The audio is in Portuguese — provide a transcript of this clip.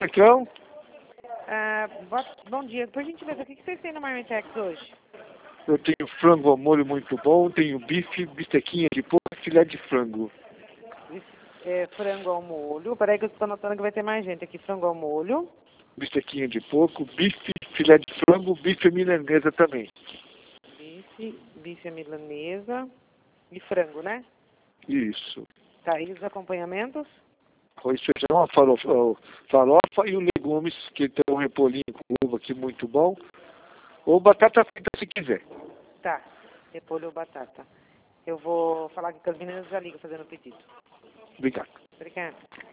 Então, Bom dia. Por gentileza, o que vocês têm no Marmitex hoje? eu tenho frango ao molho muito bom, tenho bife, bistequinha de porco e filé de frango. Frango ao molho. Peraí que eu estou notando que vai ter mais gente aqui. Frango ao molho. Bistequinha de porco, bife, filé de frango, bife milanesa também. Bife à milanesa e frango, né? Isso. Tá, e os acompanhamentos? Arroz, feijão, a farofa e os legumes, que tem um repolhinho com uva aqui muito bom. Ou batata frita se quiser. Tá, repolho ou batata. Eu vou falar aqui com as meninas, já ligo fazendo o pedido. Obrigado. Obrigada.